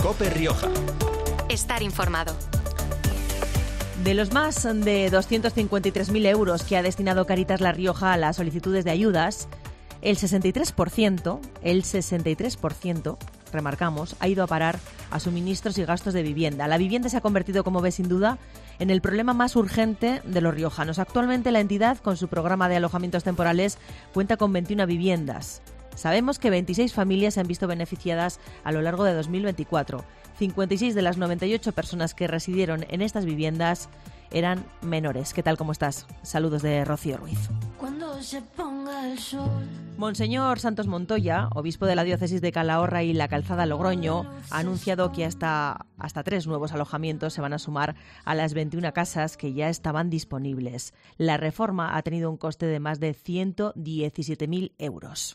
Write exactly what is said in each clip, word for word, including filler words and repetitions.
COPE Rioja. Estar informado. De los más de doscientos cincuenta y tres mil euros que ha destinado Cáritas La Rioja a las solicitudes de ayudas, el sesenta y tres por ciento, el sesenta y tres por ciento, remarcamos, ha ido a parar a suministros y gastos de vivienda. La vivienda se ha convertido, como ve, sin duda, en el problema más urgente de los riojanos. Actualmente la entidad, con su programa de alojamientos temporales, cuenta con veintiuna viviendas. Sabemos que veintiséis familias se han visto beneficiadas a lo largo de dos mil veinticuatro. cincuenta y seis de las noventa y ocho personas que residieron en estas viviendas eran menores. ¿Qué tal, cómo estás? Saludos de Rocío Ruiz. Cuando se ponga el sol. Monseñor Santos Montoya, obispo de la diócesis de Calahorra y La Calzada Logroño, ha anunciado que hasta, hasta tres nuevos alojamientos se van a sumar a las veintiuna casas que ya estaban disponibles. La reforma ha tenido un coste de más de ciento diecisiete mil euros.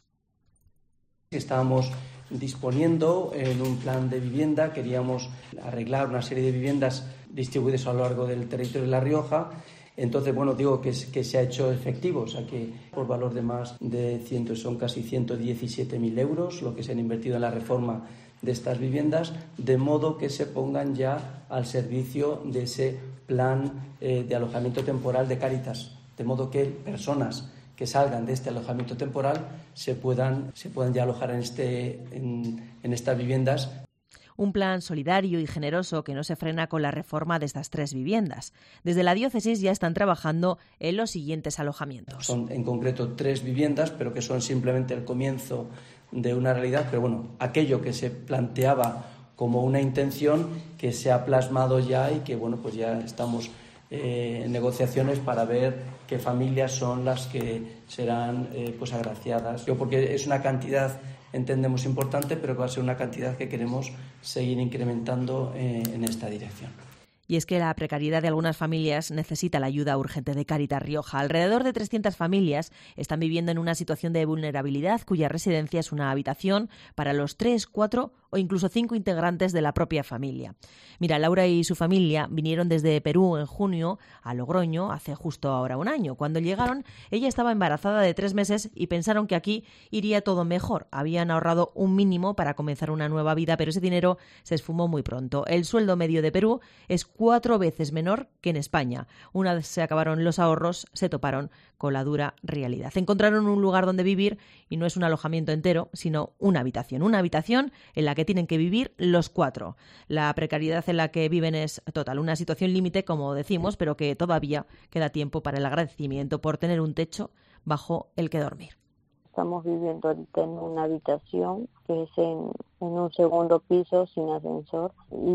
Estábamos disponiendo en un plan de vivienda, queríamos arreglar una serie de viviendas distribuidas a lo largo del territorio de La Rioja. Entonces, bueno, digo que, que se ha hecho efectivo, o sea que por valor de más de cien, son casi ciento diecisiete mil euros lo que se han invertido en la reforma de estas viviendas, de modo que se pongan ya al servicio de ese plan eh, de alojamiento temporal de Cáritas, de modo que personas que salgan de este alojamiento temporal se puedan, se puedan ya alojar en, este, en, en estas viviendas. Un plan solidario y generoso que no se frena con la reforma de estas tres viviendas. Desde la diócesis ya están trabajando en los siguientes alojamientos. Son en concreto tres viviendas, pero que son simplemente el comienzo de una realidad. Pero bueno, aquello que se planteaba como una intención que se ha plasmado ya y que bueno, pues ya estamos eh, en negociaciones para ver qué familias son las que serán eh, pues agraciadas. Yo porque es una cantidad, entendemos, importante, pero que va a ser una cantidad que queremos seguir incrementando eh, en esta dirección. Y es que la precariedad de algunas familias necesita la ayuda urgente de Cáritas Rioja. Alrededor de trescientas familias están viviendo en una situación de vulnerabilidad cuya residencia es una habitación para los tres, cuatro o incluso cinco integrantes de la propia familia. Mira, Laura y su familia vinieron desde Perú en junio a Logroño hace justo ahora un año. Cuando llegaron, ella estaba embarazada de tres meses y pensaron que aquí iría todo mejor. Habían ahorrado un mínimo para comenzar una nueva vida, pero ese dinero se esfumó muy pronto. El sueldo medio de Perú es cuatro veces menor que en España. Una vez se acabaron los ahorros, se toparon con la dura realidad. Encontraron un lugar donde vivir y no es un alojamiento entero, sino una habitación. Una habitación en la que tienen que vivir los cuatro. La precariedad en la que viven es total. Una situación límite, como decimos, pero que todavía queda tiempo para el agradecimiento por tener un techo bajo el que dormir. Estamos viviendo ahorita en una habitación que es en, en un segundo piso sin ascensor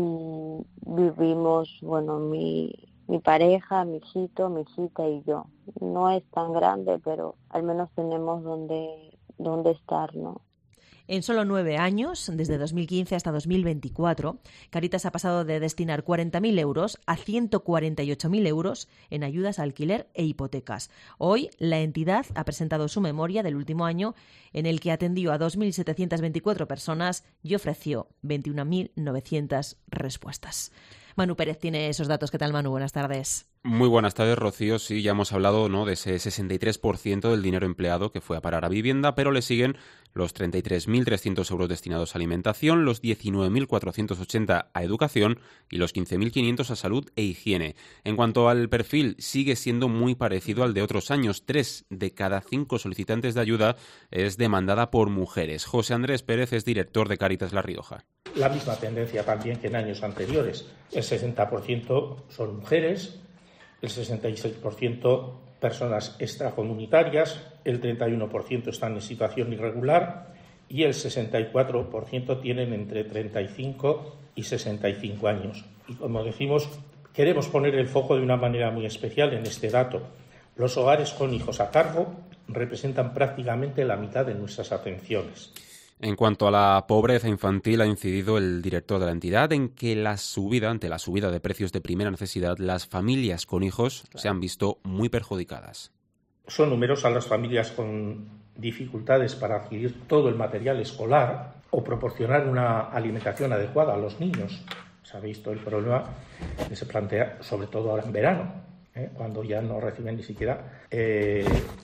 y vivimos, bueno, mi, mi pareja, mi hijito, mi hijita y yo. No es tan grande, pero al menos tenemos donde, donde estar, ¿no? En solo nueve años, desde dos mil quince hasta dos mil veinticuatro, Cáritas ha pasado de destinar cuarenta mil euros a ciento cuarenta y ocho mil euros en ayudas a alquiler e hipotecas. Hoy, la entidad ha presentado su memoria del último año en el que atendió a dos mil setecientas veinticuatro personas y ofreció veintiuna mil novecientas respuestas. Manu Pérez tiene esos datos. ¿Qué tal, Manu? Buenas tardes. Muy buenas tardes, Rocío. Sí, ya hemos hablado, ¿no?, de ese sesenta y tres por ciento del dinero empleado que fue a parar a vivienda, pero le siguen los treinta y tres mil trescientos euros destinados a alimentación, los diecinueve mil cuatrocientos ochenta a educación y los quince mil quinientos a salud e higiene. En cuanto al perfil, sigue siendo muy parecido al de otros años. Tres de cada cinco solicitantes de ayuda es demandada por mujeres. José Andrés Pérez es director de Cáritas La Rioja. La misma tendencia también que en años anteriores. El sesenta por ciento son mujeres, el sesenta y seis por ciento personas extracomunitarias, el treinta y uno por ciento están en situación irregular y el sesenta y cuatro por ciento tienen entre treinta y cinco y sesenta y cinco años. Y como decimos, queremos poner el foco de una manera muy especial en este dato. Los hogares con hijos a cargo representan prácticamente la mitad de nuestras atenciones. En cuanto a la pobreza infantil, ha incidido el director de la entidad en que la subida, ante la subida de precios de primera necesidad, las familias con hijos se han visto muy perjudicadas. Son numerosas las familias con dificultades para adquirir todo el material escolar o proporcionar una alimentación adecuada a los niños. Se ha visto el problema que se plantea, sobre todo ahora en verano, ¿eh? cuando ya no reciben ni siquiera eh,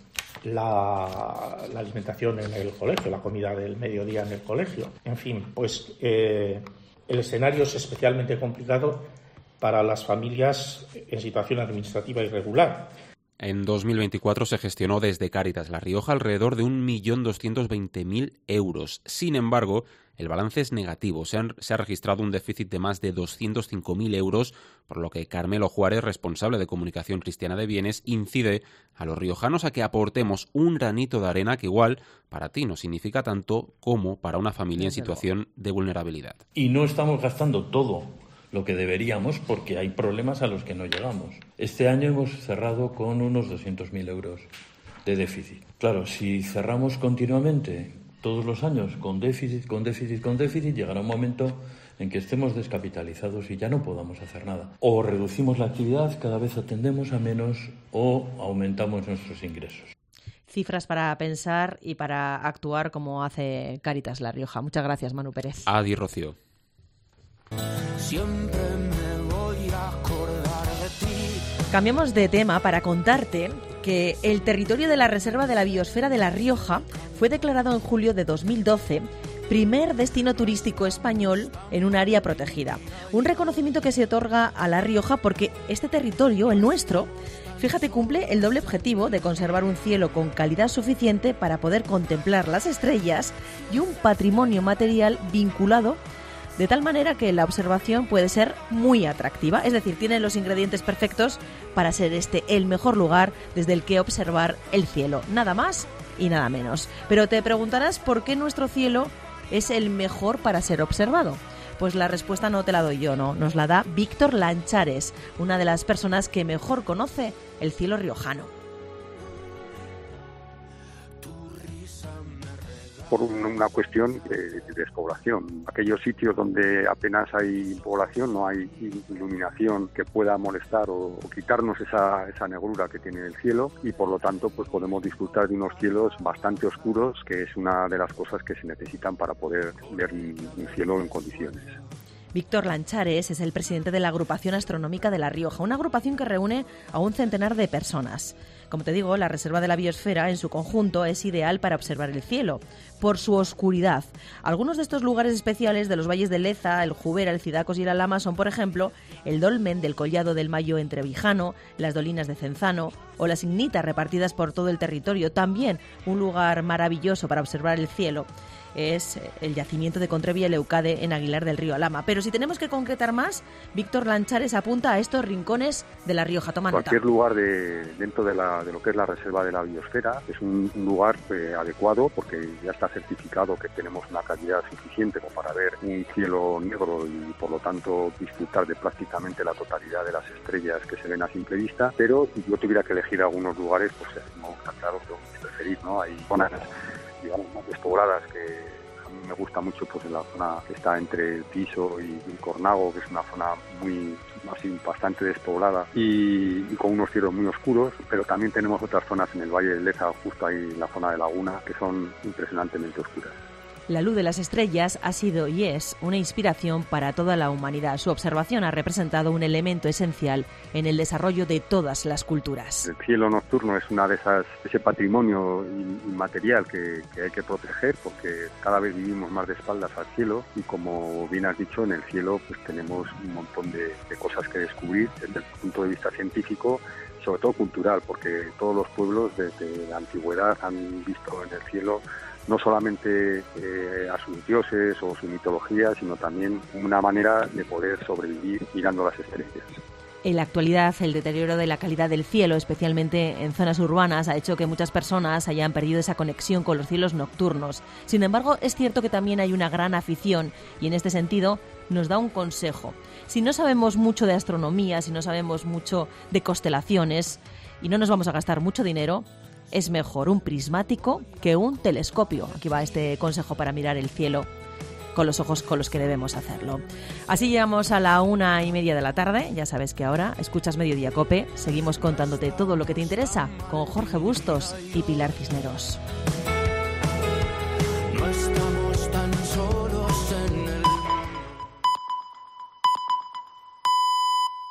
La, la alimentación en el colegio, la comida del mediodía en el colegio. En fin, pues eh, El escenario es especialmente complicado para las familias en situación administrativa irregular. En dos mil veinticuatro se gestionó desde Cáritas La Rioja alrededor de un millón doscientos veinte mil euros. Sin embargo, el balance es negativo. Se, han, se ha registrado un déficit de más de doscientos cinco mil euros, por lo que Carmelo Juárez, responsable de Comunicación Cristiana de Bienes, incide a los riojanos a que aportemos un granito de arena que igual para ti no significa tanto como para una familia en situación de vulnerabilidad. Y no estamos gastando todo lo que deberíamos porque hay problemas a los que no llegamos. Este año hemos cerrado con unos doscientos mil euros de déficit. Claro, si cerramos continuamente todos los años con déficit, con déficit, con déficit, llegará un momento en que estemos descapitalizados y ya no podamos hacer nada. O reducimos la actividad, cada vez atendemos a menos, o aumentamos nuestros ingresos. Cifras para pensar y para actuar como hace Cáritas La Rioja. Muchas gracias, Manu Pérez. Adiós, Rocío. Siempre me voy a acordar de ti. Cambiamos de tema para contarte que el territorio de la Reserva de la Biosfera de La Rioja fue declarado en julio de dos mil doce primer destino turístico español en un área protegida. Un reconocimiento que se otorga a La Rioja porque este territorio, el nuestro, fíjate, cumple el doble objetivo de conservar un cielo con calidad suficiente para poder contemplar las estrellas y un patrimonio material vinculado de tal manera que la observación puede ser muy atractiva, es decir, tiene los ingredientes perfectos para ser este el mejor lugar desde el que observar el cielo, nada más y nada menos. Pero te preguntarás por qué nuestro cielo es el mejor para ser observado. Pues la respuesta no te la doy yo, no, nos la da Víctor Lanchares, una de las personas que mejor conoce el cielo riojano. Por una cuestión de despoblación. Aquellos sitios donde apenas hay población, no hay iluminación que pueda molestar o, o quitarnos esa, esa negrura que tiene el cielo, y por lo tanto pues podemos disfrutar de unos cielos bastante oscuros, que es una de las cosas que se necesitan para poder ver un, un cielo en condiciones. Víctor Lanchares es el presidente de la Agrupación Astronómica de La Rioja, una agrupación que reúne a un centenar de personas. Como te digo, la Reserva de la Biosfera en su conjunto es ideal para observar el cielo, por su oscuridad. Algunos de estos lugares especiales de los valles de Leza, el Jubera, el Cidacos y el Alhama son, por ejemplo, el dolmen del Collado del Mayo en Trevijano, las Dolinas de Cenzano o las ignitas repartidas por todo el territorio. También un lugar maravilloso para observar el cielo es el yacimiento de Contrevia y Leucade en Aguilar del Río Alhama. Pero si tenemos que concretar más, Víctor Lanchares apunta a estos rincones de La Rioja. Toma nota. Cualquier lugar de, dentro de, la, de lo que es la Reserva de la Biosfera es un, un lugar eh, adecuado, porque ya está certificado que tenemos una calidad suficiente como para ver un cielo negro y por lo tanto disfrutar de prácticamente la totalidad de las estrellas que se ven a simple vista. Pero si yo tuviera que elegir algunos lugares, pues no, claro, tengo que preferir, ¿no? Hay zonas, digamos, más despobladas que a mí me gusta mucho, pues en la zona que está entre el Piso y el Cornago, que es una zona muy así, bastante despoblada y, y con unos cielos muy oscuros, pero también tenemos otras zonas en el Valle de Leza, justo ahí en la zona de Laguna, que son impresionantemente oscuras. La luz de las estrellas ha sido y es una inspiración para toda la humanidad. Su observación ha representado un elemento esencial en el desarrollo de todas las culturas. El cielo nocturno es una de esas, ese patrimonio inmaterial que, que hay que proteger, porque cada vez vivimos más de espaldas al cielo y, como bien has dicho, en el cielo pues tenemos un montón de, de cosas que descubrir desde el punto de vista científico, sobre todo cultural, porque todos los pueblos desde la antigüedad han visto en el cielo no solamente eh, a sus dioses o su mitología, sino también una manera de poder sobrevivir mirando las estrellas. En la actualidad, el deterioro de la calidad del cielo, especialmente en zonas urbanas, ha hecho que muchas personas hayan perdido esa conexión con los cielos nocturnos. Sin embargo, es cierto que también hay una gran afición y en este sentido nos da un consejo. Si no sabemos mucho de astronomía, si no sabemos mucho de constelaciones y no nos vamos a gastar mucho dinero, es mejor un prismático que un telescopio. Aquí va este consejo para mirar el cielo con los ojos con los que debemos hacerlo. Así llegamos a la una y media de la tarde. Ya sabes que ahora escuchas Mediodía Cope. Seguimos contándote todo lo que te interesa con Jorge Bustos y Pilar Cisneros.